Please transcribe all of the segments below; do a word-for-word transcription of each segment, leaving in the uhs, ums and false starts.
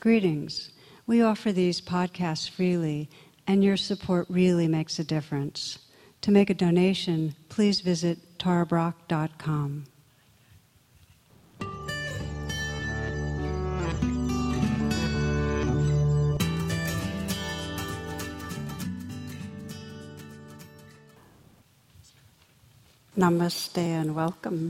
Greetings. We offer these podcasts freely, and your support really makes a difference. To make a donation, please visit tara brach dot com. Namaste and welcome.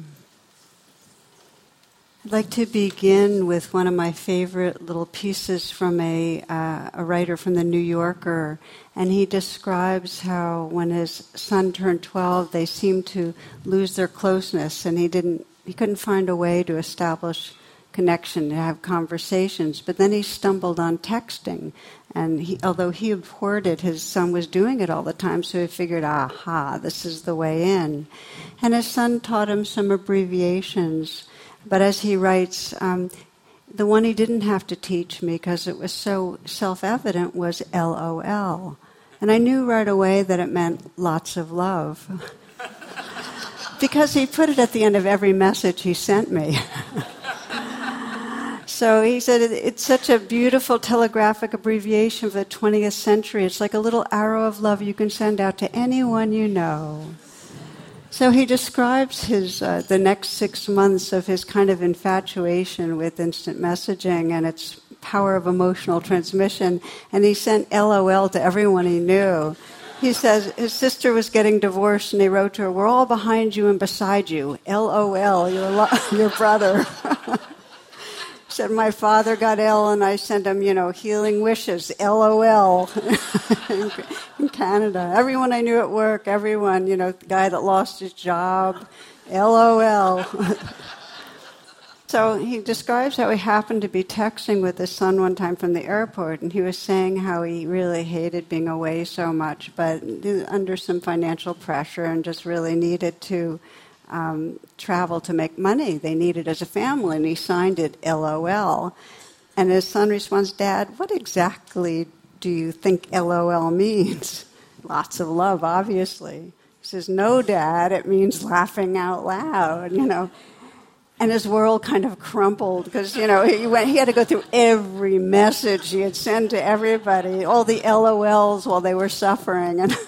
I'd like to begin with one of my favorite little pieces from a, uh, a writer from the New Yorker, and he describes how when his son turned twelve, they seemed to lose their closeness, and he didn't, he couldn't find a way to establish connection, to have conversations. But then he stumbled on texting, and he, although he abhorred it, his son was doing it all the time, so he figured, aha, this is the way in. And his son taught him some abbreviations. But as he writes, um, the one he didn't have to teach me because it was so self-evident was L O L. And I knew right away that it meant lots of love. Because he put it at the end of every message he sent me. So he said it's such a beautiful telegraphic abbreviation of the twentieth century. It's like a little arrow of love you can send out to anyone you know. So he describes his uh, the next six months of his kind of infatuation with instant messaging and its power of emotional transmission, and he sent L O L to everyone he knew. He says his sister was getting divorced, and he wrote to her, "We're all behind you and beside you. L O L, your, lo- your brother." He said, my father got ill, and I sent him, you know, healing wishes, L O L, in Canada. Everyone I knew at work, everyone, you know, the guy that lost his job, L O L. So he describes how he happened to be texting with his son one time from the airport, and he was saying how he really hated being away so much, but under some financial pressure and just really needed to Um, travel to make money. They needed as a family, and he signed it L O L. And his son responds, Dad, what exactly do you think L O L means? Lots of love, obviously. He says, no, Dad, it means laughing out loud, you know. And his world kind of crumpled because, you know, he went, he had to go through every message he had sent to everybody, all the L O Ls while they were suffering. And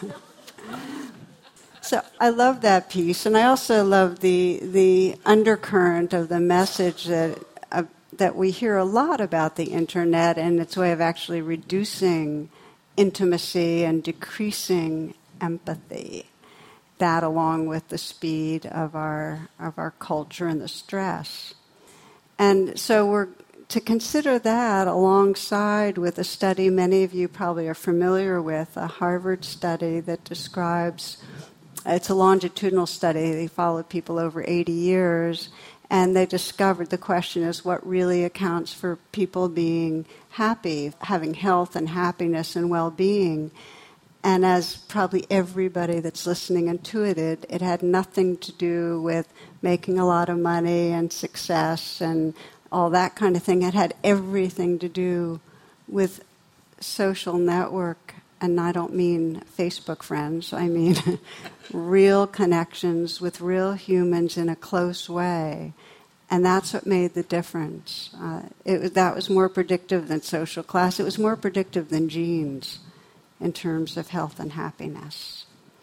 so I love that piece, and I also love the the undercurrent of the message that uh, that we hear a lot about the internet and its way of actually reducing intimacy and decreasing empathy. That, along with the speed of our of our culture and the stress, and so we're to consider that alongside with a study many of you probably are familiar with, a Harvard study that describes. It's a longitudinal study. They followed people over eighty years, and they discovered the question is what really accounts for people being happy, having health and happiness and well-being. And as probably everybody that's listening intuited, it had nothing to do with making a lot of money and success and all that kind of thing. It had everything to do with social network. And I don't mean Facebook friends, I mean real connections with real humans in a close way. And that's what made the difference. Uh, it, that was more predictive than social class. It was more predictive than genes in terms of health and happiness.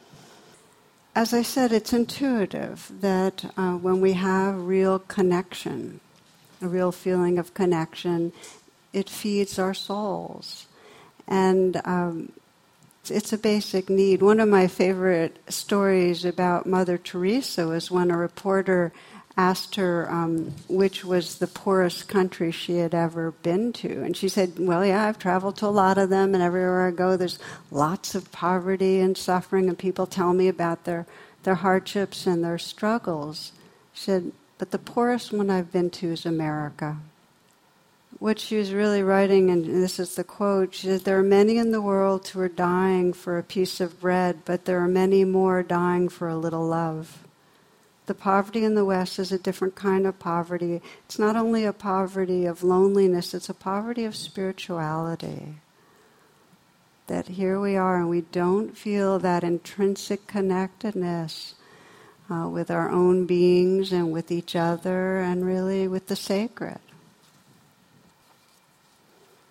As I said, it's intuitive that uh, when we have real connection, a real feeling of connection, it feeds our souls. And um, it's a basic need. One of my favorite stories about Mother Teresa was when a reporter asked her um, which was the poorest country she had ever been to. And she said, well, yeah, I've traveled to a lot of them, and everywhere I go there's lots of poverty and suffering, and people tell me about their, their hardships and their struggles. She said, but the poorest one I've been to is America. What she was really writing, and this is the quote, she said, there are many in the world who are dying for a piece of bread, but there are many more dying for a little love. The poverty in the West is a different kind of poverty. It's not only a poverty of loneliness, it's a poverty of spirituality. That here we are and we don't feel that intrinsic connectedness uh, with our own beings and with each other and really with the sacred.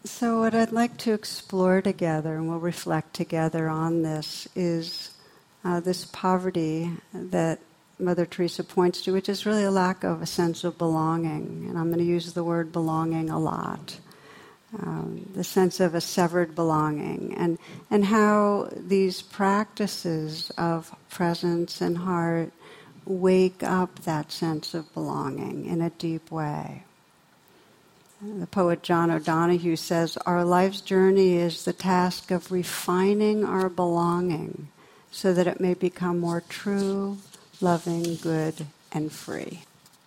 So what I'd like to explore together, and we'll reflect together on this, is uh, this poverty that Mother Teresa points to, which is really a lack of a sense of belonging. And I'm going to use the word belonging a lot. Um, the sense of a severed belonging, and, and how these practices of presence and heart wake up that sense of belonging in a deep way. The poet John O'Donohue says, "Our life's journey is the task of refining our belonging so that it may become more true, loving, good, and free."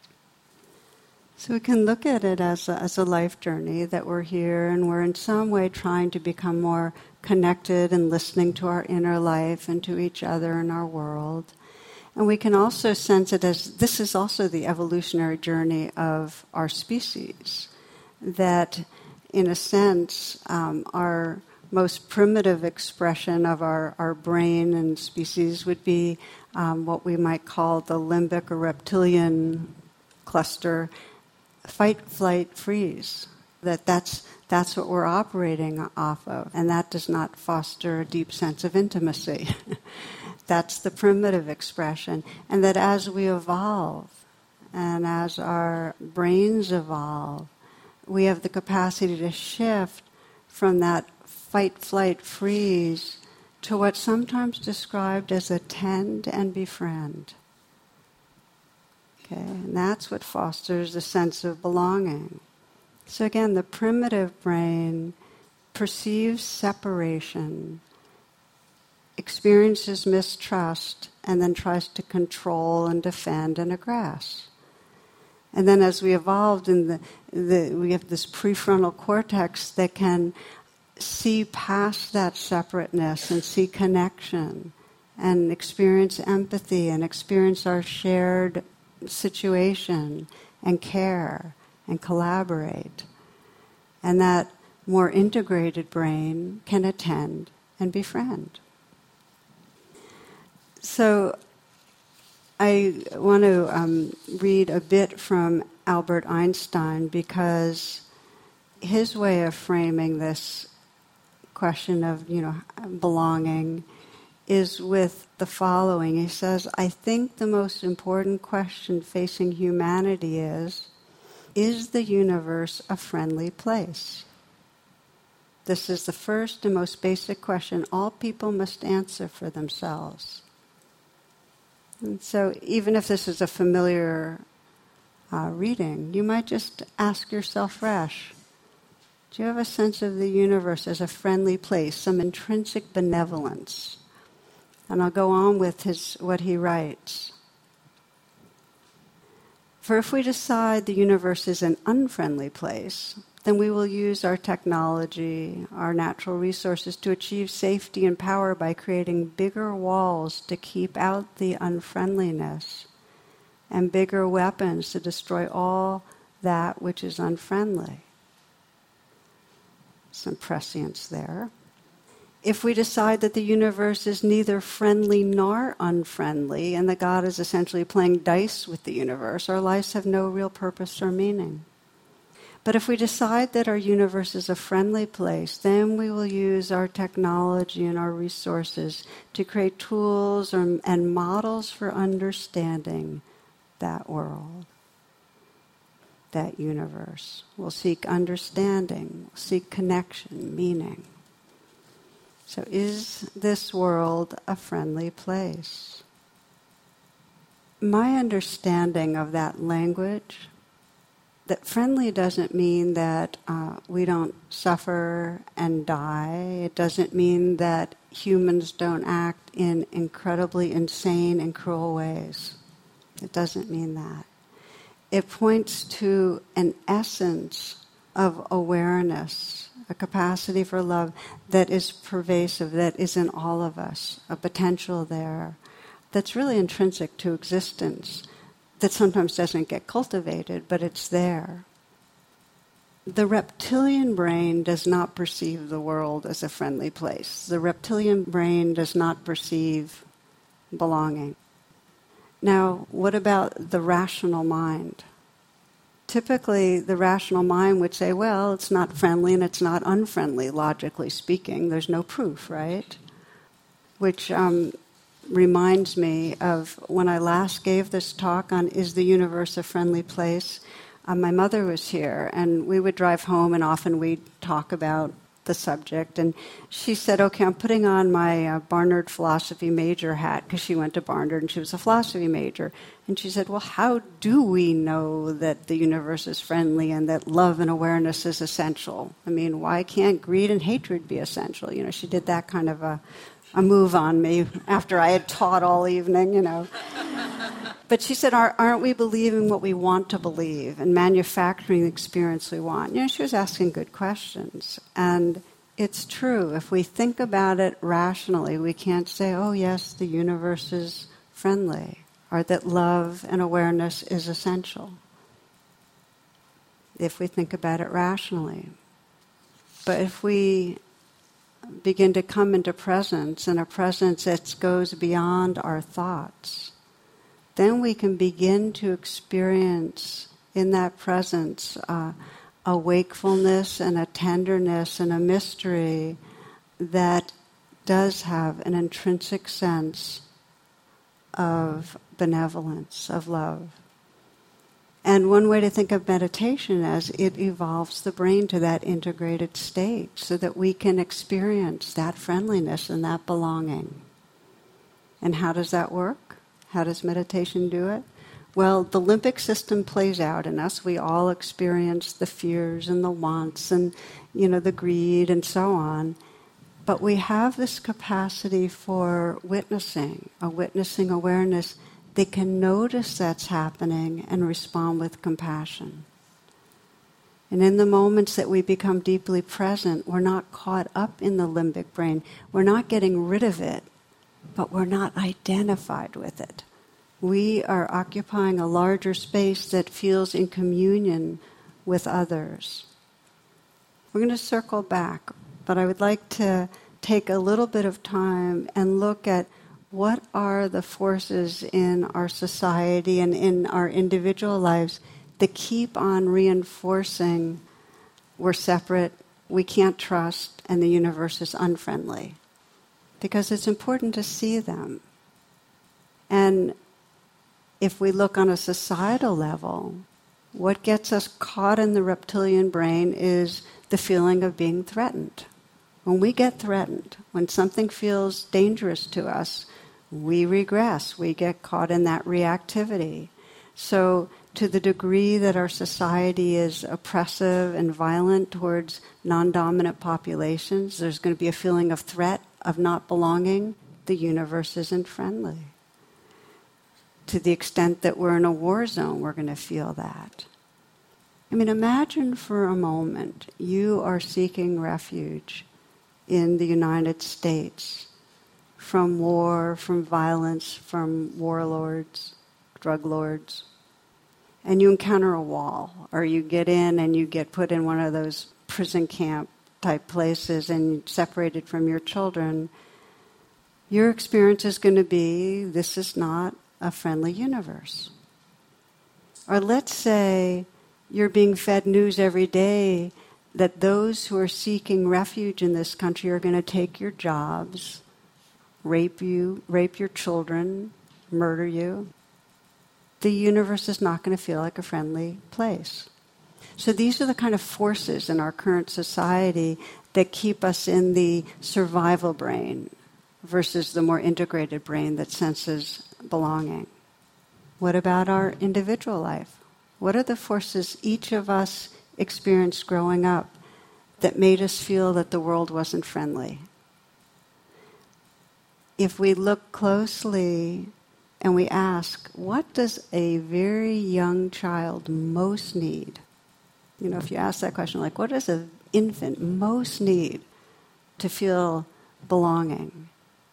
So we can look at it as a, as a life journey, that we're here and we're in some way trying to become more connected and listening to our inner life and to each other and our world. And we can also sense it as this is also the evolutionary journey of our species, that in a sense um, our most primitive expression of our, our brain and species would be um, what we might call the limbic or reptilian cluster, fight, flight, freeze. That that's that's what we're operating off of, and that does not foster a deep sense of intimacy. That's the primitive expression, and that as we evolve, and as our brains evolve, we have the capacity to shift from that fight, flight, freeze to what's sometimes described as attend and befriend. Okay, and that's what fosters a sense of belonging. So again, the primitive brain perceives separation, experiences mistrust, and then tries to control and defend and aggress. And then as we evolved, in the, the we have this prefrontal cortex that can see past that separateness and see connection and experience empathy and experience our shared situation and care and collaborate. And that more integrated brain can attend and befriend. So I want to um, read a bit from Albert Einstein, because his way of framing this question of, you know, belonging is with the following. He says, "I think the most important question facing humanity is, is the universe a friendly place? This is the first and most basic question all people must answer for themselves." And so even if this is a familiar uh, reading, you might just ask yourself fresh, do you have a sense of the universe as a friendly place, some intrinsic benevolence? And I'll go on with his what he writes. "For if we decide the universe is an unfriendly place, then we will use our technology, our natural resources to achieve safety and power by creating bigger walls to keep out the unfriendliness and bigger weapons to destroy all that which is unfriendly." Some prescience there. "If we decide that the universe is neither friendly nor unfriendly, and that God is essentially playing dice with the universe, our lives have no real purpose or meaning. But if we decide that our universe is a friendly place, then we will use our technology and our resources to create tools or, and models for understanding that world, that universe. We'll seek understanding, we'll seek connection, meaning. So is this world a friendly place? My understanding of that language, that friendly doesn't mean that uh, we don't suffer and die. It doesn't mean that humans don't act in incredibly insane and cruel ways. It doesn't mean that. It points to an essence of awareness, a capacity for love that is pervasive, that is in all of us, a potential there that's really intrinsic to existence, that sometimes doesn't get cultivated, but it's there. The reptilian brain does not perceive the world as a friendly place. The reptilian brain does not perceive belonging. Now, what about the rational mind? typically the rational mind would say, well, it's not friendly and it's not unfriendly, logically speaking. There's no proof, right? Which um, reminds me of when I last gave this talk on Is the Universe a Friendly Place? Uh, my mother was here, and we would drive home, and often we'd talk about the subject. And she said, okay, I'm putting on my uh, Barnard philosophy major hat, because she went to Barnard and she was a philosophy major. And she said, well, how do we know that the universe is friendly and that love and awareness is essential? I mean, why can't greed and hatred be essential? You know, she did that kind of a, a move on me after I had taught all evening, you know. But she said, aren't we believing what we want to believe and manufacturing the experience we want? You know, she was asking good questions. And it's true. If we think about it rationally, we can't say, oh, yes, the universe is friendly, or that love and awareness is essential, if we think about it rationally. But if we begin to come into presence, and a presence that goes beyond our thoughts, then we can begin to experience in that presence uh, a wakefulness and a tenderness and a mystery that does have an intrinsic sense of benevolence, of love. And one way to think of meditation is it evolves the brain to that integrated state so that we can experience that friendliness and that belonging. And how does that work? How does meditation do it? Well, the limbic system plays out in us. We all experience the fears and the wants and, you know, the greed and so on. But we have this capacity for witnessing, a witnessing awareness that can notice that's happening and respond with compassion. And in the moments that we become deeply present, we're not caught up in the limbic brain. We're not getting rid of it, but we're not identified with it. We are occupying a larger space that feels in communion with others. We're going to circle back, but I would like to take a little bit of time and look at what are the forces in our society and in our individual lives that keep on reinforcing we're separate, we can't trust, and the universe is unfriendly. Because it's important to see them. And if we look on a societal level, what gets us caught in the reptilian brain is the feeling of being threatened. When we get threatened, when something feels dangerous to us, we regress. We get caught in that reactivity. So to the degree that our society is oppressive and violent towards non-dominant populations, there's going to be a feeling of threat, of not belonging. The universe isn't friendly. To the extent that we're in a war zone, we're going to feel that. I mean, imagine for a moment you are seeking refuge in the United States from war, from violence, from warlords, drug lords, and you encounter a wall, or you get in and you get put in one of those prison camp type places and separated from your children. Your experience is going to be, this is not a friendly universe. Or let's say you're being fed news every day that those who are seeking refuge in this country are going to take your jobs, rape you, rape your children, murder you. The universe is not going to feel like a friendly place. So these are the kind of forces in our current society that keep us in the survival brain versus the more integrated brain that senses belonging. What about our individual life? What are the forces each of us experienced growing up that made us feel that the world wasn't friendly? If we look closely and we ask, what does a very young child most need? You know, if you ask that question, like, what does an infant most need to feel belonging?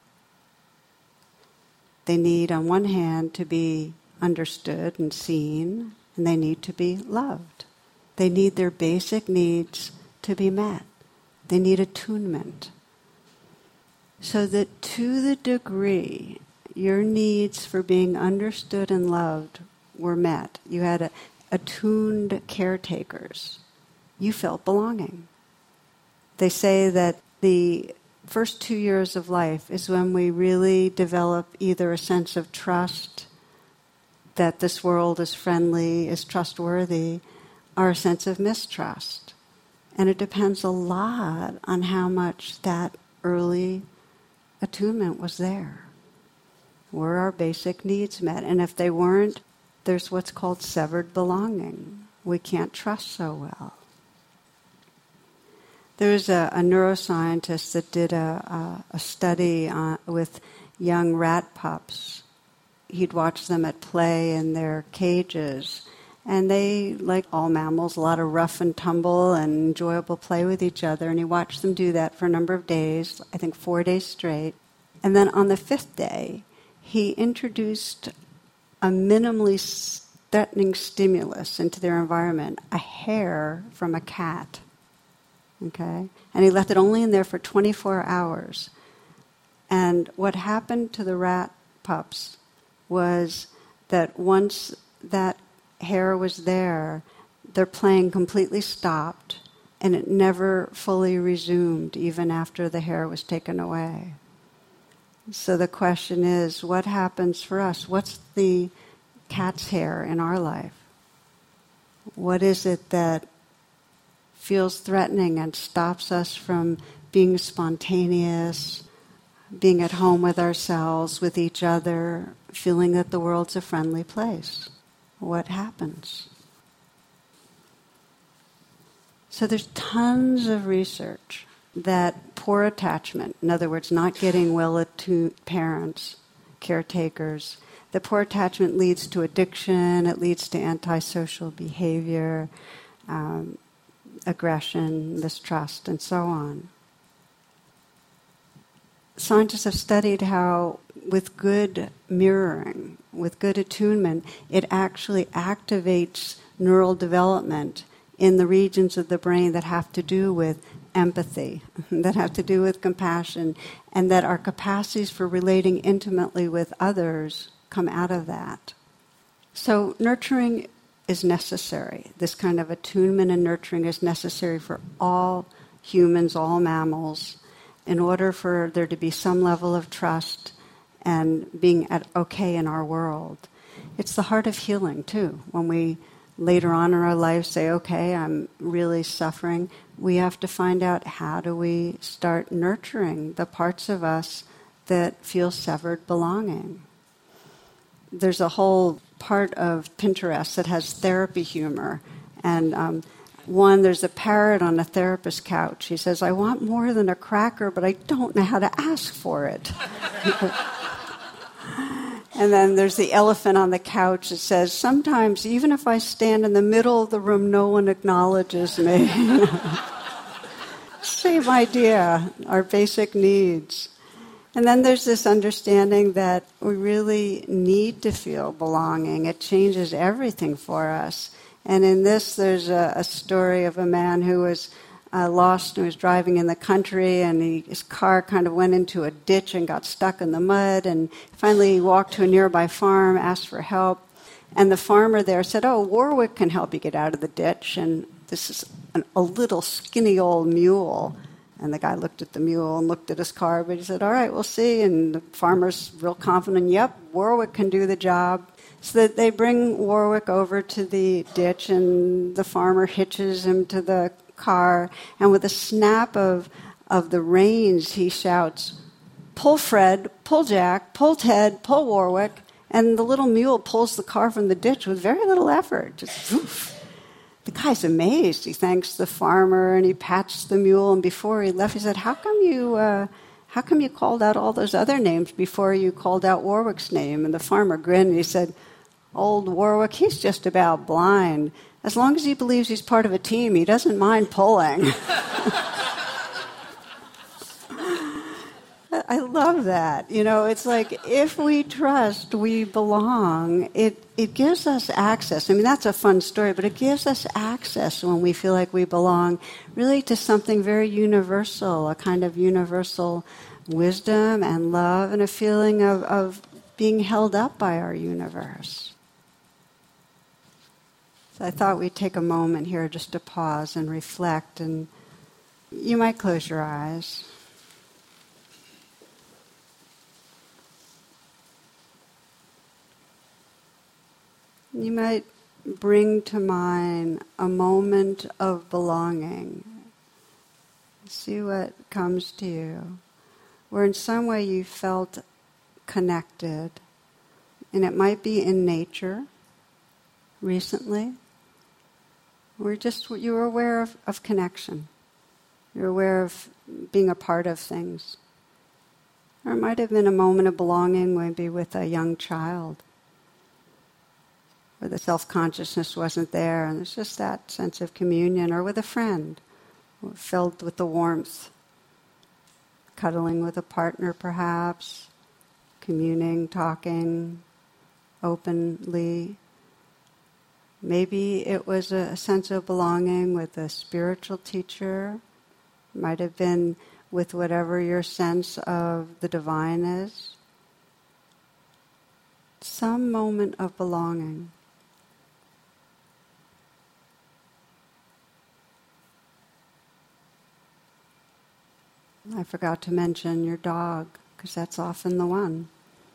They need, on one hand, to be understood and seen, and they need to be loved. They need their basic needs to be met. They need attunement. So that to the degree your needs for being understood and loved were met, you had a, attuned caretakers, you felt belonging. They say that the first two years of life is when we really develop either a sense of trust, that this world is friendly, is trustworthy, or a sense of mistrust. And it depends a lot on how much that early attunement was there. Were our basic needs met? And if they weren't, there's what's called severed belonging. We can't trust so well. There's a, a neuroscientist that did a, a, a study on, with young rat pups. He'd watch them at play in their cages. And they, like all mammals, a lot of rough and tumble and enjoyable play with each other. And he watched them do that for a number of days, I think four days straight. And then on the fifth day, he introduced a minimally threatening stimulus into their environment, a hair from a cat. Okay? And he left it only in there for twenty-four hours. And what happened to the rat pups was that once that hair was there, their playing completely stopped, and it never fully resumed, even after the hair was taken away. So the question is, what happens for us? What's the cat's hair in our life? What is it that feels threatening and stops us from being spontaneous, being at home with ourselves, with each other, feeling that the world's a friendly place? What happens? So there's tons of research that poor attachment, in other words, not getting well-attuned parents, caretakers, that poor attachment leads to addiction, it leads to antisocial behavior, um, aggression, mistrust, and so on. Scientists have studied how with good mirroring, with good attunement, it actually activates neural development in the regions of the brain that have to do with empathy, that have to do with compassion, and that our capacities for relating intimately with others come out of that. So nurturing is necessary. This kind of attunement and nurturing is necessary for all humans, all mammals, in order for there to be some level of trust and being at okay in our world. It's the heart of healing, too. When we later on in our life say, okay, I'm really suffering, we have to find out how do we start nurturing the parts of us that feel severed belonging. There's a whole part of Pinterest that has therapy humor. And um, one, there's a parrot on a therapist's couch. He says, I want more than a cracker, but I don't know how to ask for it. And then there's the elephant on the couch that says, sometimes, even if I stand in the middle of the room, no one acknowledges me. Same idea, our basic needs. And then there's this understanding that we really need to feel belonging. It changes everything for us. And in this, there's a, a story of a man who was uh, lost and was driving in the country, and he, his car kind of went into a ditch and got stuck in the mud. And finally, he walked to a nearby farm, asked for help. And the farmer there said, oh, Warwick can help you get out of the ditch. And this is an, a little skinny old mule. And the guy looked at the mule and looked at his car, but he said, all right, we'll see. And the farmer's real confident, yep, Warwick can do the job. So that they bring Warwick over to the ditch, and the farmer hitches him to the car. And with a snap of, of the reins, he shouts, pull Fred, pull Jack, pull Ted, pull Warwick. And the little mule pulls the car from the ditch with very little effort. Just woof. The guy's amazed. He thanks the farmer and he pats the mule. And before he left, he said, "How come you, uh, how come you called out all those other names before you called out Warwick's name?" And the farmer grinned and he said, "Old Warwick, he's just about blind. As long as he believes he's part of a team, he doesn't mind pulling." I love that. You know, it's like if we trust, we belong, it, it gives us access. I mean, that's a fun story, but it gives us access when we feel like we belong really to something very universal, a kind of universal wisdom and love and a feeling of, of being held up by our universe. Does I thought we'd take a moment here just to pause and reflect, and you might close your eyes. You might bring to mind a moment of belonging. See what comes to you, where in some way you felt connected. And it might be in nature recently, or just you were aware of, of connection. You're aware of being a part of things. Or it might have been a moment of belonging, maybe with a young child, where the self-consciousness wasn't there, and there's just that sense of communion, or with a friend, filled with the warmth, cuddling with a partner perhaps, communing, talking openly. Maybe it was a sense of belonging with a spiritual teacher. Might have been with whatever your sense of the divine is. Some moment of belonging. I forgot to mention your dog, because that's often the one.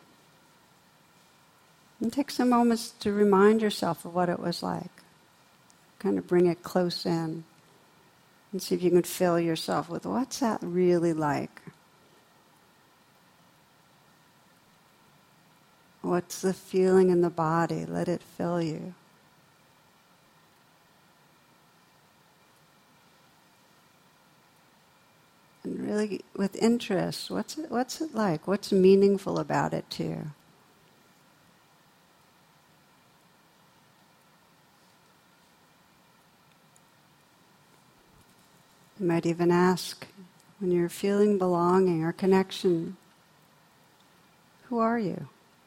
And take some moments to remind yourself of what it was like. Kind of bring it close in. And see if you can fill yourself with, what's that really like? What's the feeling in the body? Let it fill you. And really, with interest, what's it, what's it like? What's meaningful about it to you? You might even ask, when you're feeling belonging or connection, who are you?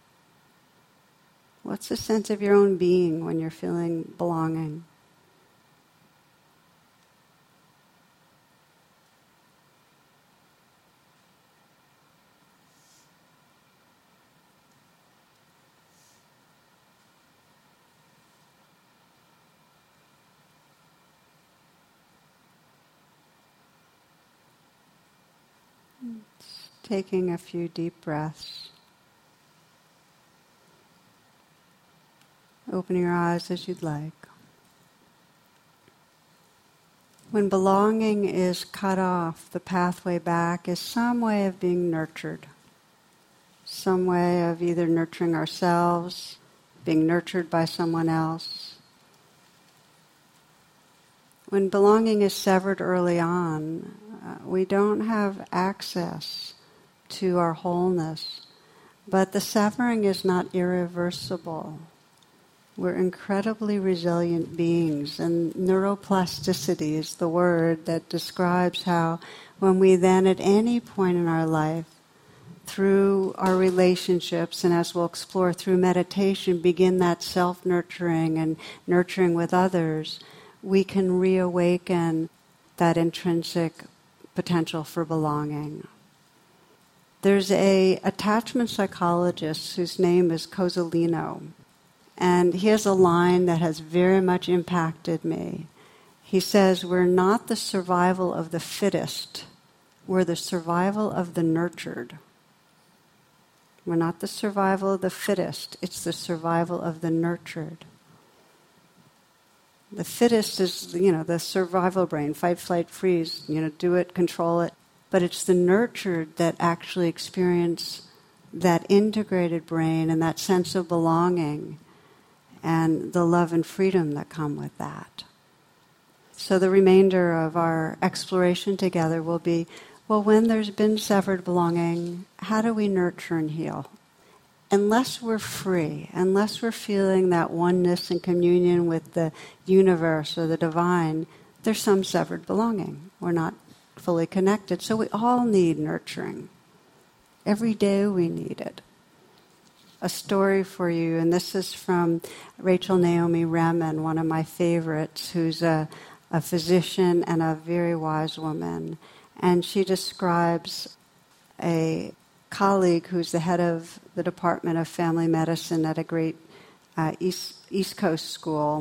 What's the sense of your own being when you're feeling belonging? Taking a few deep breaths. Opening your eyes as you'd like. When belonging is cut off, the pathway back is some way of being nurtured. Some way of either nurturing ourselves, being nurtured by someone else. When belonging is severed early on, uh, we don't have access to our wholeness. But the severing is not irreversible. We're incredibly resilient beings, and neuroplasticity is the word that describes how when we then at any point in our life, through our relationships, and as we'll explore through meditation, begin that self-nurturing and nurturing with others, we can reawaken that intrinsic potential for belonging. There's a attachment psychologist whose name is Cozzolino, and he has a line that has very much impacted me. He says, we're not the survival of the fittest, we're the survival of the nurtured. We're not the survival of the fittest, it's the survival of the nurtured. The fittest is, you know, the survival brain, fight, flight, freeze, you know, do it, control it. But it's the nurtured that actually experience that integrated brain and that sense of belonging and the love and freedom that come with that. So the remainder of our exploration together will be, well, when there's been severed belonging, how do we nurture and heal? Unless we're free, unless we're feeling that oneness and communion with the universe or the divine, there's some severed belonging. We're not fully connected. So we all need nurturing. Every day we need it. A story for you, and this is from Rachel Naomi Remen, one of my favorites, who's a, a physician and a very wise woman. And she describes a colleague who's the head of the Department of Family Medicine at a great uh, East, East Coast school.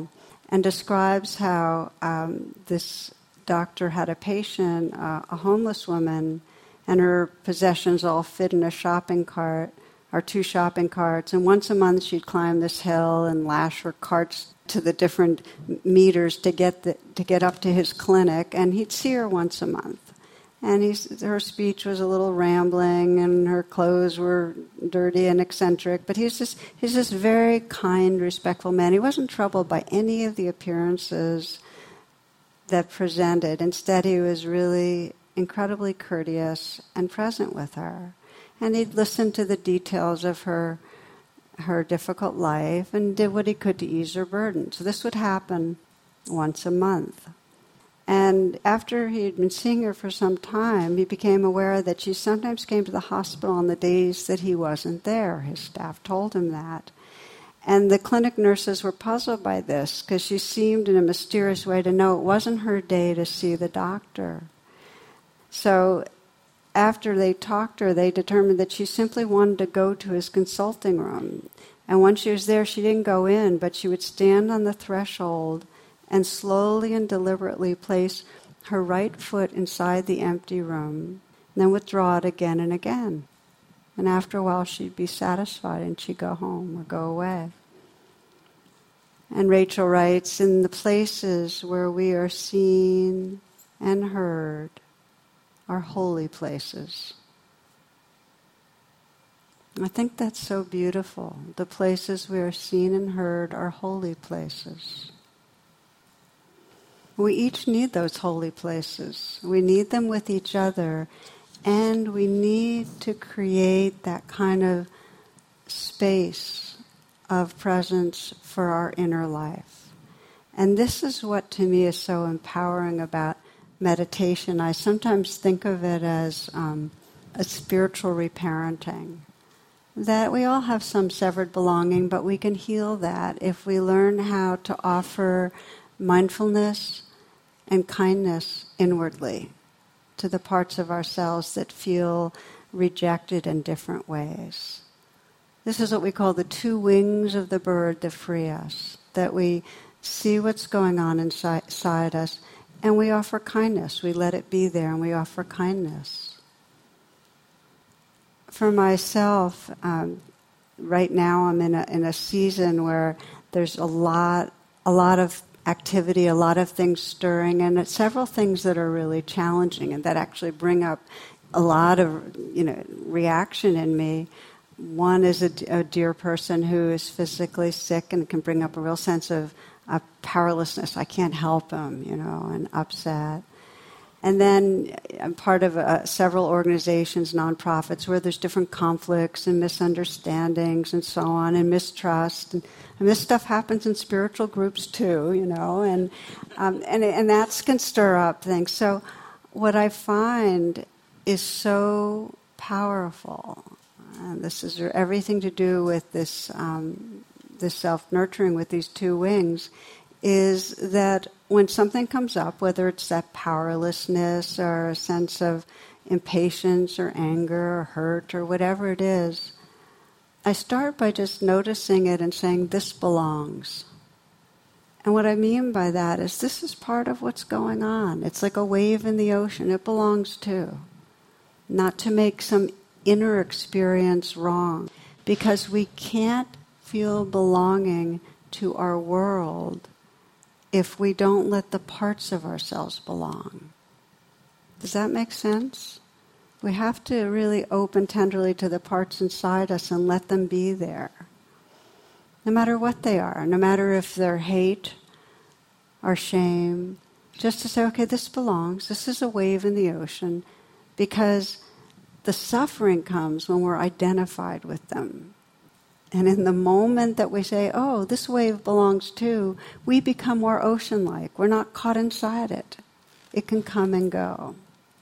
and describes how um, this doctor had a patient, uh, a homeless woman, and her possessions all fit in a shopping cart, or two shopping carts, and once a month she'd climb this hill and lash her carts to the different meters to get the, to get up to his clinic, and he'd see her once a month. And he's, her speech was a little rambling, and her clothes were dirty and eccentric. But he's just he's this very kind, respectful man. He wasn't troubled by any of the appearances that presented. Instead, he was really incredibly courteous and present with her. And he'd listen to the details of her her difficult life and did what he could to ease her burden. So this would happen once a month. And after he had been seeing her for some time, he became aware that she sometimes came to the hospital on the days that he wasn't there. His staff told him that. And the clinic nurses were puzzled by this because she seemed in a mysterious way to know it wasn't her day to see the doctor. So after they talked to her, they determined that she simply wanted to go to his consulting room. And once she was there, she didn't go in, but she would stand on the threshold and slowly and deliberately place her right foot inside the empty room, and then withdraw it again and again. And after a while, she'd be satisfied and she'd go home or go away. And Rachel writes, in the places where we are seen and heard are holy places. I think that's so beautiful. The places we are seen and heard are holy places. We each need those holy places. We need them with each other, and we need to create that kind of space of presence for our inner life. And this is what to me is so empowering about meditation. I sometimes think of it as um, a spiritual reparenting. That we all have some severed belonging, but we can heal that if we learn how to offer mindfulness and kindness inwardly to the parts of ourselves that feel rejected in different ways. This is what we call the two wings of the bird that free us, that we see what's going on inside, inside us, and we offer kindness. We let it be there, and we offer kindness. For myself, um, right now I'm in a, in a season where there's a lot, a lot of activity, a lot of things stirring, and it's several things that are really challenging and that actually bring up a lot of, you know, reaction in me. One is a, a dear person who is physically sick and can bring up a real sense of, of powerlessness. I can't help him, you know, and upset. And then I'm part of uh, several organizations, nonprofits, where there's different conflicts and misunderstandings and so on, and mistrust. And, and this stuff happens in spiritual groups too, you know, and um, and and that can stir up things. So what I find is so powerful, and this has everything to do with this um, this self-nurturing with these two wings, is that when something comes up, whether it's that powerlessness or a sense of impatience or anger or hurt or whatever it is, I start by just noticing it and saying, this belongs. And what I mean by that is this is part of what's going on. It's like a wave in the ocean. It belongs too. Not to make some inner experience wrong, because we can't feel belonging to our world if we don't let the parts of ourselves belong. Does that make sense? We have to really open tenderly to the parts inside us and let them be there. No matter what they are, no matter if they're hate or shame, just to say, okay, this belongs, this is a wave in the ocean, because the suffering comes when we're identified with them. And in the moment that we say, oh, this wave belongs too, we become more ocean-like. We're not caught inside it. It can come and go.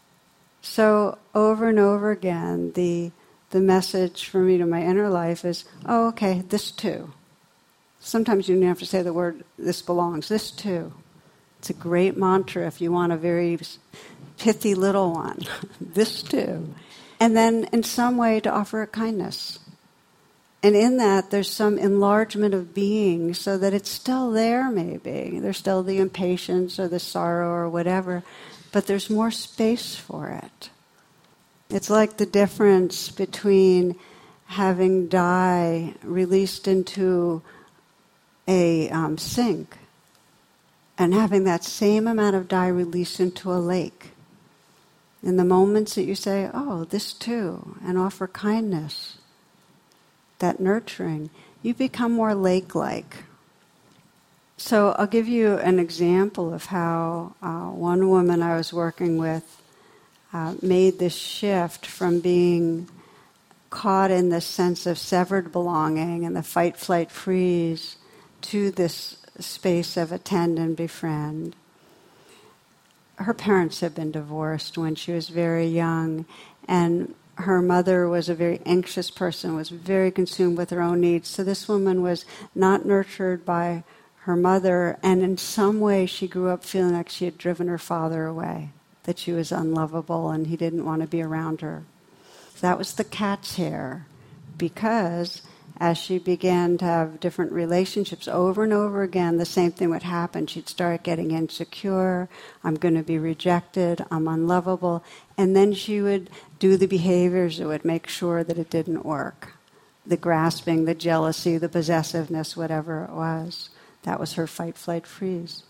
So over and over again, the the message for me to my inner life is, oh, okay, this too. Sometimes you don't have to say the word, this belongs, this too. It's a great mantra if you want a very pithy little one. This too. And then in some way to offer a kindness. And in that, there's some enlargement of being so that it's still there, maybe. There's still the impatience or the sorrow or whatever, but there's more space for it. It's like the difference between having dye released into a um, sink and having that same amount of dye released into a lake. In the moments that you say, oh, this too, and offer kindness, that nurturing, you become more lake-like. So I'll give you an example of how uh, one woman I was working with uh, made this shift from being caught in this sense of severed belonging and the fight, flight, freeze to this space of attend and befriend. Her parents had been divorced when she was very young, and her mother was a very anxious person, was very consumed with her own needs. So this woman was not nurtured by her mother, and in some way she grew up feeling like she had driven her father away, that she was unlovable and he didn't want to be around her. So that was the cat's hair, because as she began to have different relationships over and over again, the same thing would happen. She'd start getting insecure. I'm going to be rejected. I'm unlovable. And then she would do the behaviors that would make sure that it didn't work. The grasping, the jealousy, the possessiveness, whatever it was. That was her fight, flight, freeze.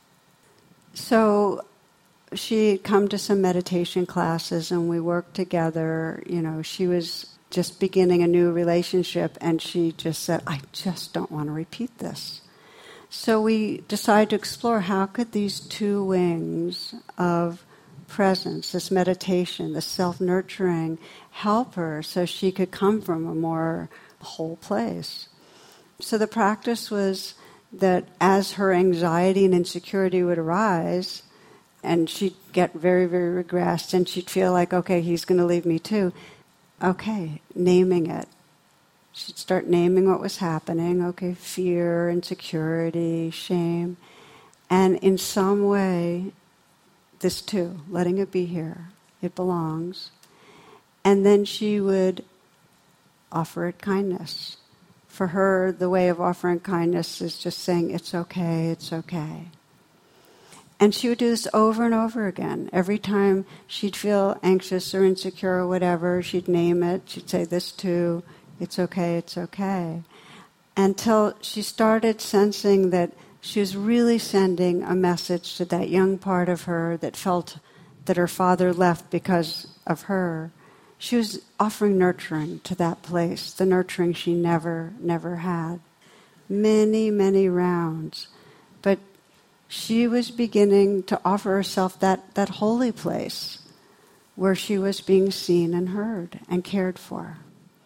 So she'd come to some meditation classes and we worked together. You know, she was just beginning a new relationship, and she just said, I just don't want to repeat this. So we decided to explore how could these two wings of presence, this meditation, this self-nurturing, help her so she could come from a more whole place. So the practice was that as her anxiety and insecurity would arise, and she'd get very, very regressed, and she'd feel like, okay, he's going to leave me too. Okay, naming it. She'd start naming what was happening. Okay, fear, insecurity, shame. And in some way, this too, letting it be here. It belongs. And then she would offer it kindness. For her, the way of offering kindness is just saying, it's okay, it's okay. And she would do this over and over again. Every time she'd feel anxious or insecure or whatever, she'd name it. She'd say, this too, it's okay, it's okay. Until she started sensing that she was really sending a message to that young part of her that felt that her father left because of her. She was offering nurturing to that place, the nurturing she never, never had. Many, many rounds. But she was beginning to offer herself that, that holy place where she was being seen and heard and cared for.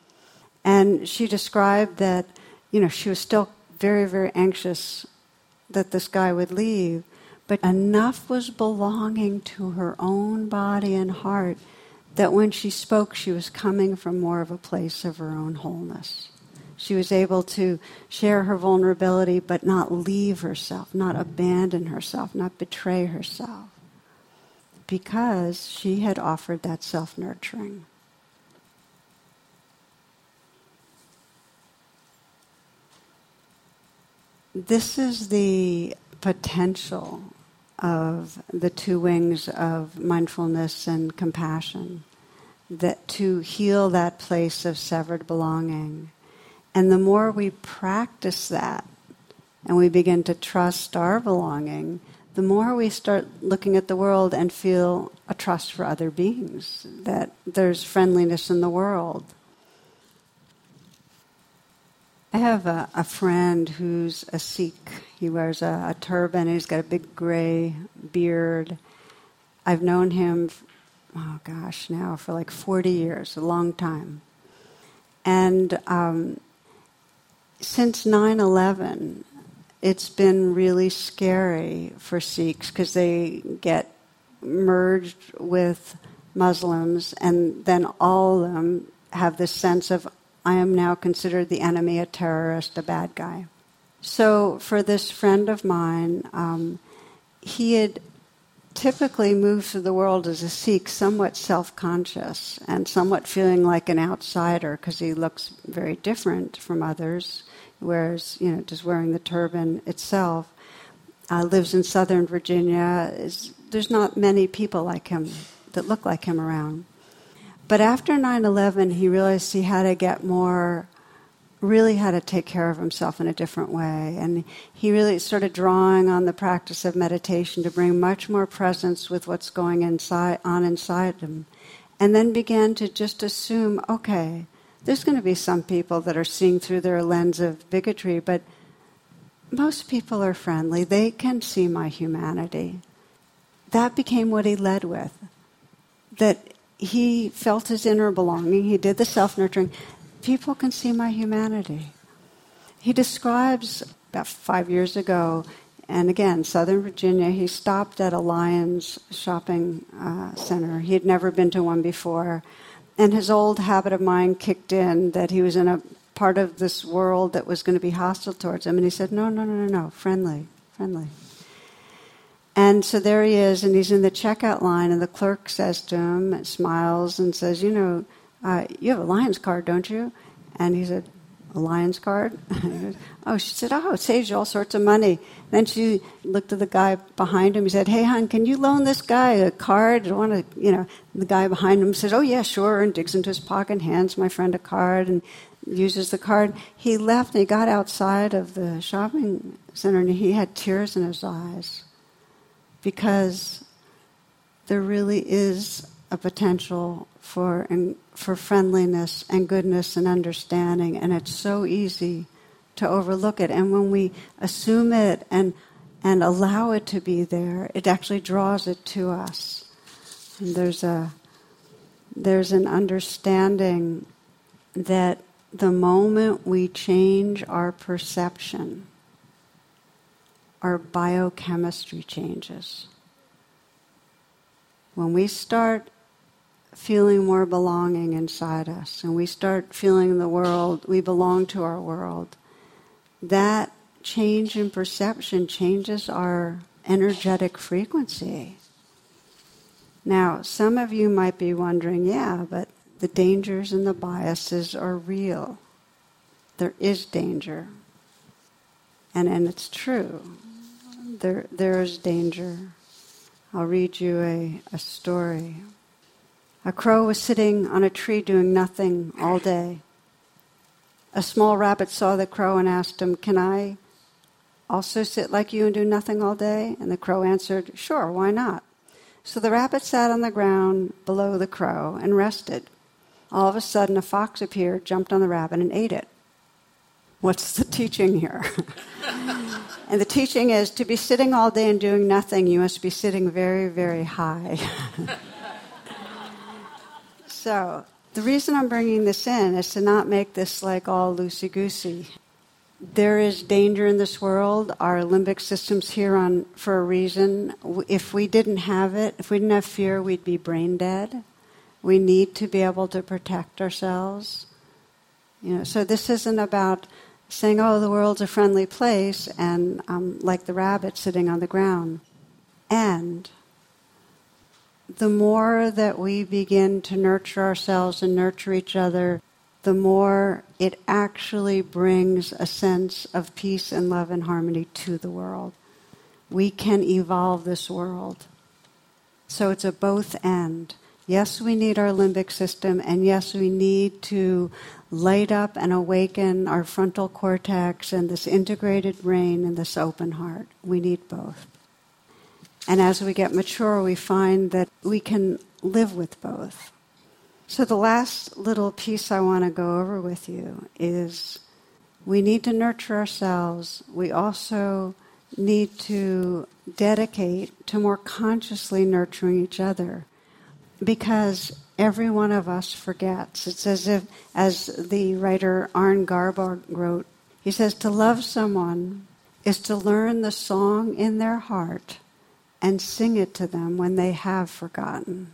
And she described that, you know, she was still very, very anxious that this guy would leave, but enough was belonging to her own body and heart that when she spoke, she was coming from more of a place of her own wholeness. She was able to share her vulnerability, but not leave herself, not abandon herself, not betray herself, because she had offered that self-nurturing. This is the potential of the two wings of mindfulness and compassion, that to heal that place of severed belonging. And the more we practice that and we begin to trust our belonging, the more we start looking at the world and feel a trust for other beings, that there's friendliness in the world. I have a, a friend who's a Sikh. He wears a, a turban, and he's got a big gray beard. I've known him, oh gosh, now for like forty years, a long time. And um, since nine eleven, it's been really scary for Sikhs because they get merged with Muslims, and then all of them have this sense of, I am now considered the enemy, a terrorist, a bad guy. So for this friend of mine, um, he had typically moves through the world as a Sikh somewhat self-conscious and somewhat feeling like an outsider because he looks very different from others, whereas, you know, just wearing the turban itself. Uh, lives in Southern Virginia. Is, there's not many people like him that look like him around. But after nine eleven, he realized he had to get more, really had to take care of himself in a different way. And he really started drawing on the practice of meditation to bring much more presence with what's going inside, on inside him. And then began to just assume, okay, there's going to be some people that are seeing through their lens of bigotry, but most people are friendly. They can see my humanity. That became what he led with. That he felt his inner belonging. He did the self-nurturing. People can see my humanity. He describes, about five years ago, and again, Southern Virginia, he stopped at a Lions shopping uh, center. He had never been to one before. And his old habit of mind kicked in that he was in a part of this world that was going to be hostile towards him. And he said, no, no, no, no, no, friendly, friendly. And so there he is, and he's in the checkout line, and the clerk says to him, smiles, and says, you know, uh, you have a Lions card, don't you? And he said, a Lions card? Oh, she said, oh, it saves you all sorts of money. Then she looked at the guy behind him. He said, hey, hon, can you loan this guy a card? I want to, you know, the guy behind him says, oh, yeah, sure, and digs into his pocket and hands my friend a card and uses the card. He left and he got outside of the shopping center and he had tears in his eyes because there really is a potential for and for friendliness and goodness and understanding, and it's so easy to overlook it. And when we assume it and and allow it to be there, it actually draws it to us. And there's a there's an understanding that the moment we change our perception, our biochemistry changes. When we start feeling more belonging inside us, and we start feeling the world, we belong to our world, that change in perception changes our energetic frequency. Now, some of you might be wondering, yeah, but the dangers and the biases are real. There is danger. And, and it's true. There, there is danger. I'll read you a, a story. A crow was sitting on a tree doing nothing all day. A small rabbit saw the crow and asked him, can I also sit like you and do nothing all day? And the crow answered, sure, why not? So the rabbit sat on the ground below the crow and rested. All of a sudden, a fox appeared, jumped on the rabbit, and ate it. What's the teaching here? And the teaching is, to be sitting all day and doing nothing, you must be sitting very, very high. So, the reason I'm bringing this in is to not make this like all loosey-goosey. There is danger in this world. Our limbic system's here on for a reason. If we didn't have it, if we didn't have fear, we'd be brain dead. We need to be able to protect ourselves. You know, so this isn't about saying, oh, the world's a friendly place, and um, like the rabbit sitting on the ground. And the more that we begin to nurture ourselves and nurture each other, the more it actually brings a sense of peace and love and harmony to the world. We can evolve this world. So it's a both and. Yes, we need our limbic system, and yes, we need to light up and awaken our frontal cortex and this integrated brain and this open heart. We need both. And as we get mature, we find that we can live with both. So the last little piece I want to go over with you is we need to nurture ourselves. We also need to dedicate to more consciously nurturing each other, because every one of us forgets. It's as if, as the writer Arne Garborg wrote, he says, to love someone is to learn the song in their heart and sing it to them when they have forgotten.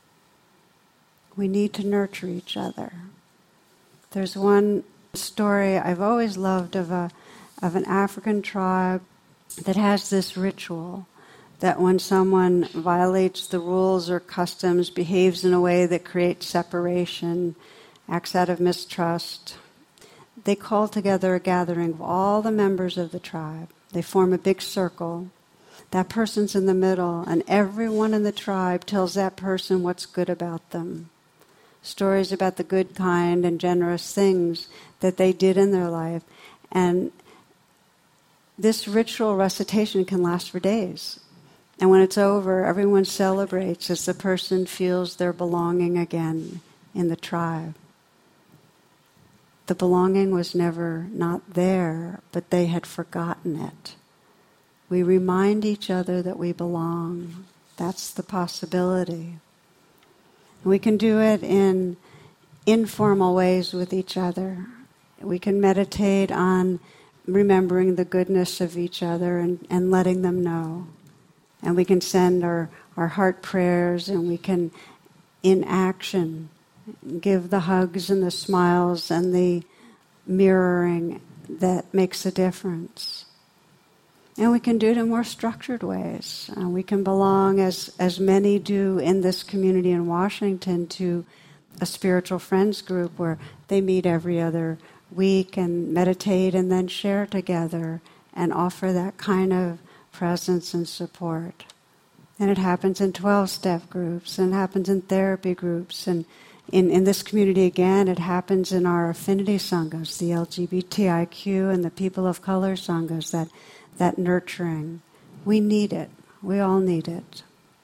We need to nurture each other. There's one story I've always loved of a of an African tribe that has this ritual that when someone violates the rules or customs, behaves in a way that creates separation, acts out of mistrust, they call together a gathering of all the members of the tribe. They form a big circle. That person's in the middle, and everyone in the tribe tells that person what's good about them. Stories about the good, kind, and generous things that they did in their life. And this ritual recitation can last for days. And when it's over, everyone celebrates as the person feels their belonging again in the tribe. The belonging was never not there, but they had forgotten it. We remind each other that we belong. That's the possibility. We can do it in informal ways with each other. We can meditate on remembering the goodness of each other and, and letting them know. And we can send our, our heart prayers, and we can, in action, give the hugs and the smiles and the mirroring that makes a difference. And we can do it in more structured ways. Uh, we can belong, as, as many do in this community in Washington, to a spiritual friends group where they meet every other week and meditate and then share together and offer that kind of presence and support. And it happens in twelve-step groups, and it happens in therapy groups, and in, in this community again, it happens in our affinity sanghas, the L G B T I Q and the people of color sanghas, that that nurturing. We need it. We all need it.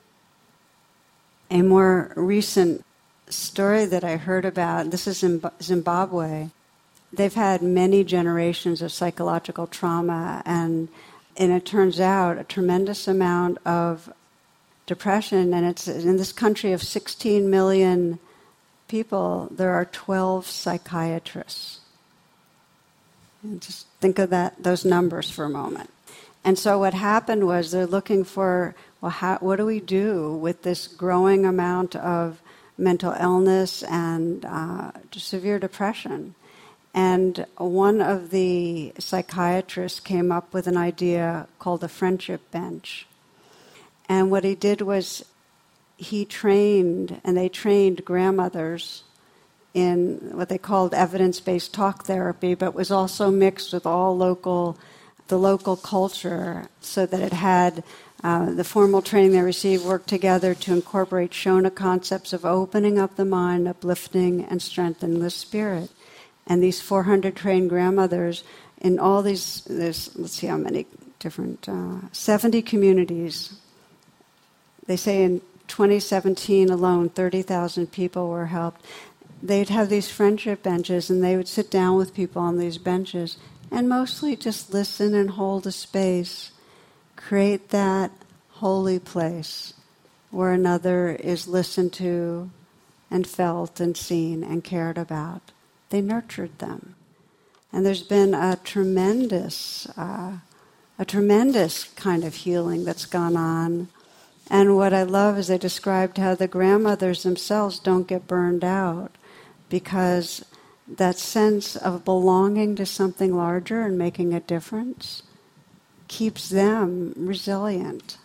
A more recent story that I heard about, this is in Zimbabwe. They've had many generations of psychological trauma, and and it turns out a tremendous amount of depression, and it's in this country of sixteen million people, there are twelve psychiatrists. And just think of that, those numbers for a moment. And so what happened was they're looking for, well, how, what do we do with this growing amount of mental illness and uh, severe depression? And one of the psychiatrists came up with an idea called the friendship bench. And what he did was he trained, and they trained grandmothers in what they called evidence-based talk therapy, but was also mixed with all local, the local culture, so that it had uh, the formal training they received worked together to incorporate Shona concepts of opening up the mind, uplifting, and strengthening the spirit. And these four hundred trained grandmothers in all these, there's, let's see how many different, uh, seventy communities. They say in twenty seventeen alone, thirty thousand people were helped. They'd have these friendship benches, and they would sit down with people on these benches and mostly just listen and hold a space, create that holy place where another is listened to and felt and seen and cared about. They nurtured them. And there's been a tremendous, uh, a tremendous kind of healing that's gone on. And what I love is they described how the grandmothers themselves don't get burned out, because that sense of belonging to something larger and making a difference keeps them resilient.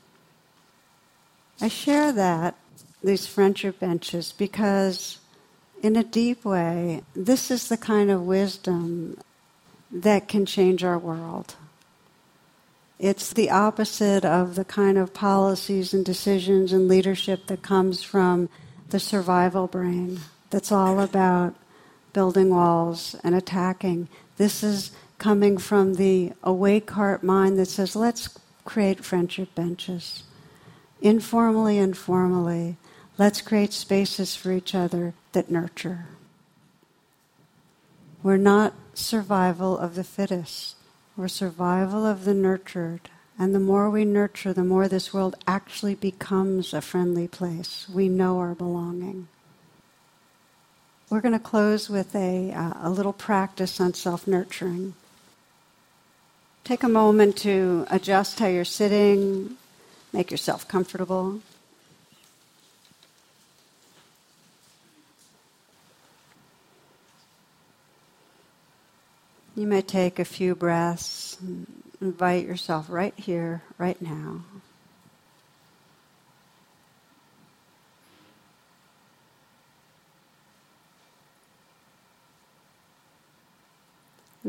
I share that, these friendship benches, because in a deep way, this is the kind of wisdom that can change our world. It's the opposite of the kind of policies and decisions and leadership that comes from the survival brain, that's all about building walls and attacking. This is coming from the awake heart mind that says, let's create friendship benches. Informally and formally, let's create spaces for each other that nurture. We're not survival of the fittest. We're survival of the nurtured. And the more we nurture, the more this world actually becomes a friendly place. We know our belonging. We're going to close with a, uh, a little practice on self-nurturing. Take a moment to adjust how you're sitting, make yourself comfortable. You may take a few breaths and invite yourself right here, right now.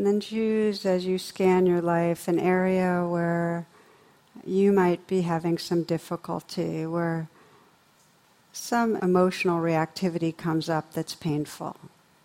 And then choose, as you scan your life, an area where you might be having some difficulty, where some emotional reactivity comes up that's painful.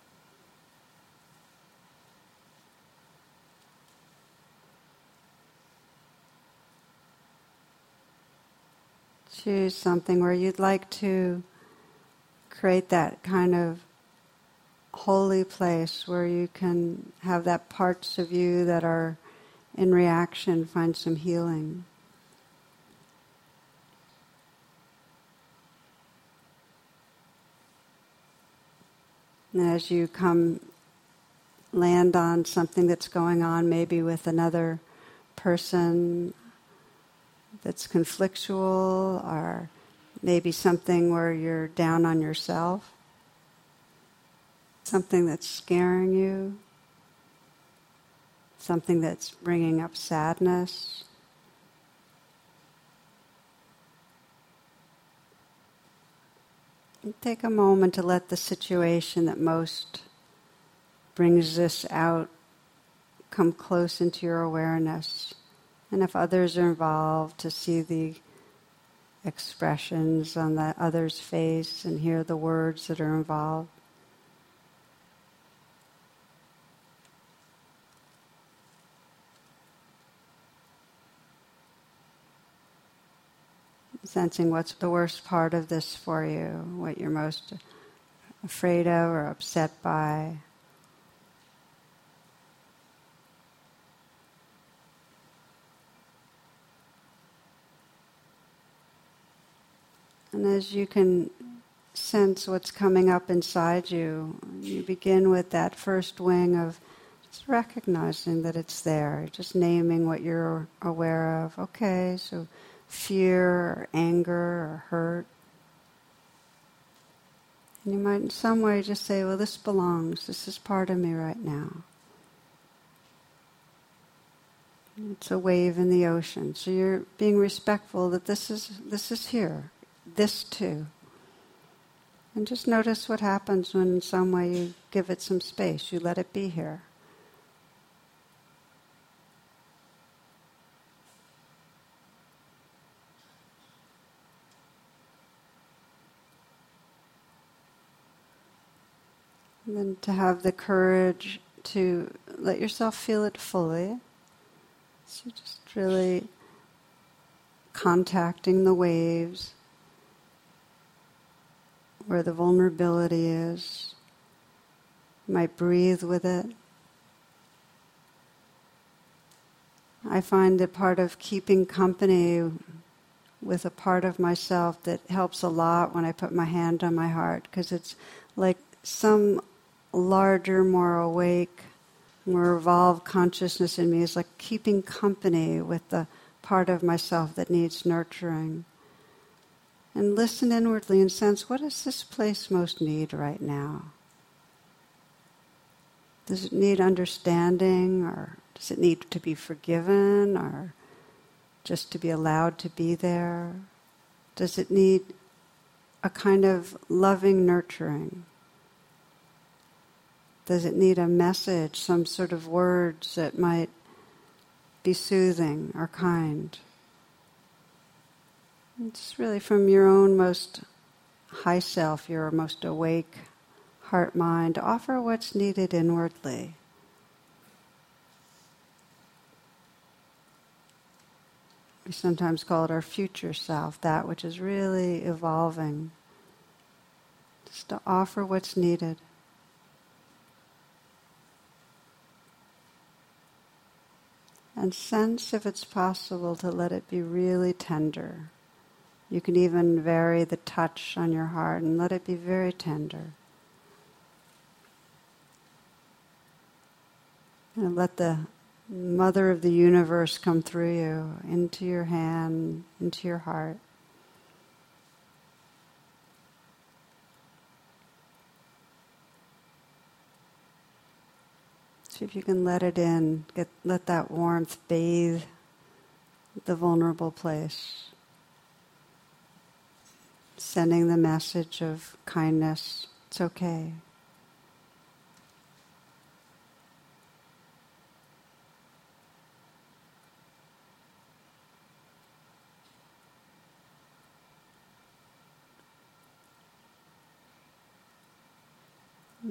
Choose something where you'd like to create that kind of holy place where you can have that parts of you that are in reaction find some healing. And as you come land on something that's going on, maybe with another person that's conflictual, or maybe something where you're down on yourself, something that's scaring you, something that's bringing up sadness. And take a moment to let the situation that most brings this out come close into your awareness. And if others are involved, to see the expressions on the other's face and hear the words that are involved. Sensing what's the worst part of this for you, what you're most afraid of or upset by. And as you can sense what's coming up inside you, you begin with that first wing of just recognizing that it's there, just naming what you're aware of. Okay, so fear or anger or hurt. And you might in some way just say, well, this belongs, this is part of me right now. It's a wave in the ocean. So you're being respectful that this is this is here, this too. And just notice what happens when in some way you give it some space, you let it be here. And then to have the courage to let yourself feel it fully. So just really contacting the waves where the vulnerability is. You might breathe with it. I find that part of keeping company with a part of myself that helps a lot when I put my hand on my heart, because it's like some larger, more awake, more evolved consciousness in me is like keeping company with the part of myself that needs nurturing. And listen inwardly and sense, what does this place most need right now? Does it need understanding, or does it need to be forgiven, or just to be allowed to be there? Does it need a kind of loving nurturing? Does it need a message, some sort of words that might be soothing or kind? It's really from your own most high self, your most awake heart mind, offer what's needed inwardly. We sometimes call it our future self, that which is really evolving. Just to offer what's needed. And sense if it's possible to let it be really tender. You can even vary the touch on your heart and let it be very tender. And let the Mother of the universe come through you, into your hand, into your heart. See if you can let it in, get, let that warmth bathe the vulnerable place. Sending the message of kindness, it's okay.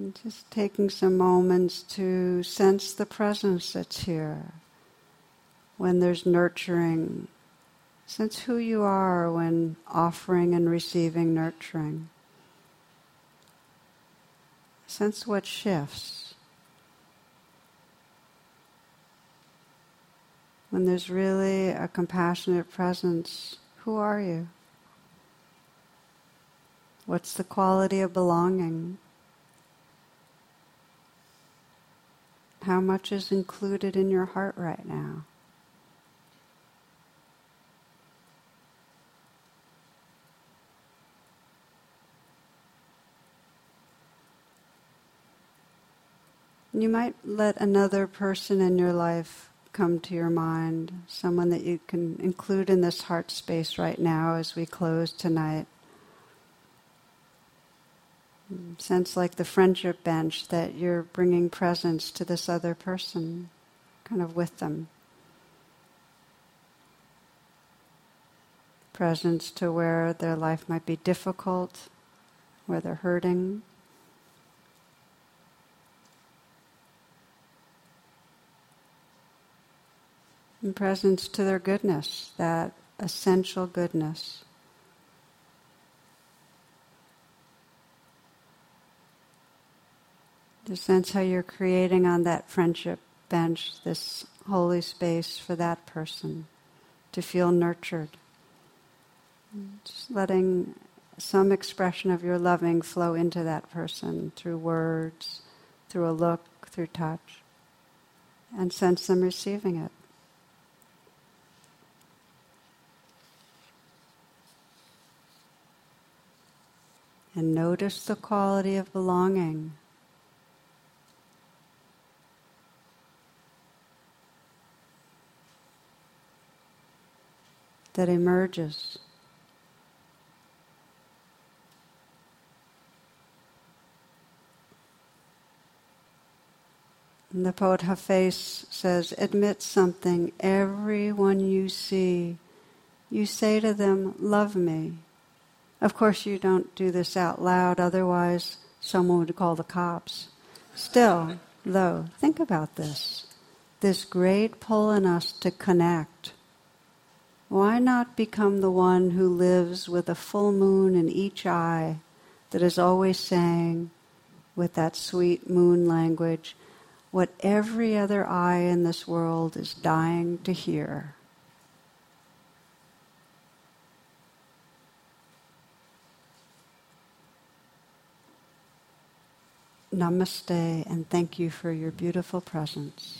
And just taking some moments to sense the presence that's here. When there's nurturing, sense who you are when offering and receiving nurturing. Sense what shifts. When there's really a compassionate presence, who are you? What's the quality of belonging? How much is included in your heart right now? You might let another person in your life come to your mind, someone that you can include in this heart space right now as we close tonight. Sense like the friendship bench that you're bringing presence to this other person, kind of with them. Presence to where their life might be difficult, where they're hurting. And presence to their goodness, that essential goodness. Just sense how you're creating on that friendship bench this holy space for that person to feel nurtured. Just letting some expression of your loving flow into that person through words, through a look, through touch, and sense them receiving it. And notice the quality of belonging. That emerges. And the poet Hafez says, admit something, everyone you see, you say to them, love me. Of course you don't do this out loud, otherwise someone would call the cops. Still, though, think about this. This great pull in us to connect. Why not become the one who lives with a full moon in each eye that is always saying, with that sweet moon language, what every other eye in this world is dying to hear? Namaste, and thank you for your beautiful presence.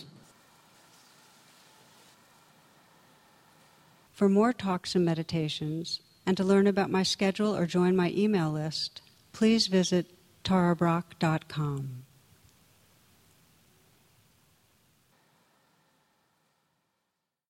For more talks and meditations, and to learn about my schedule or join my email list, please visit tara brach dot com.